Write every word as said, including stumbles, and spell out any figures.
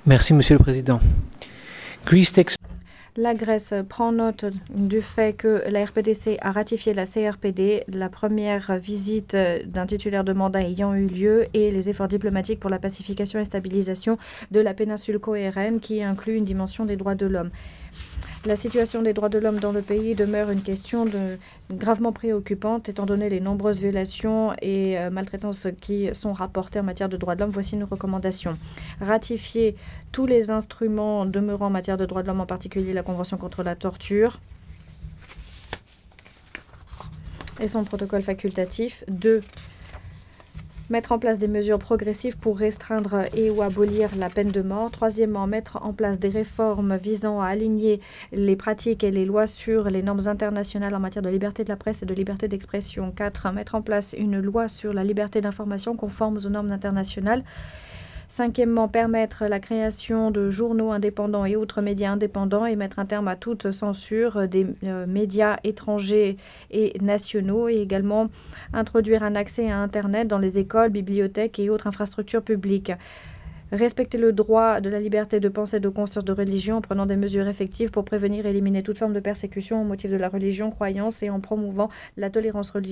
Merci, Monsieur le Président. Greece takes La Grèce prend note du fait que la R P D C a ratifié la C R P D, la première visite d'un titulaire de mandat ayant eu lieu et les efforts diplomatiques pour la pacification et stabilisation de la péninsule coréenne qui inclut une dimension des droits de l'homme. La situation des droits de l'homme dans le pays demeure une question de, gravement préoccupante étant donné les nombreuses violations et euh, maltraitances qui sont rapportées en matière de droits de l'homme. Voici une recommandation. Ratifier tous les instruments demeurant en matière de droits de l'homme, en particulier la Convention contre la torture et son protocole facultatif. deux. Mettre en place des mesures progressives pour restreindre et ou abolir la peine de mort. Troisièmement, mettre en place des réformes visant à aligner les pratiques et les lois sur les normes internationales en matière de liberté de la presse et de liberté d'expression. quatre. Mettre en place une loi sur la liberté d'information conforme aux normes internationales. Cinquièmement, permettre la création de journaux indépendants et autres médias indépendants et mettre un terme à toute censure des euh, médias étrangers et nationaux et également introduire un accès à Internet dans les écoles, bibliothèques et autres infrastructures publiques. Respecter le droit de la liberté de pensée, de conscience, de religion en prenant des mesures effectives pour prévenir et éliminer toute forme de persécution au motif de la religion, croyance et en promouvant la tolérance religieuse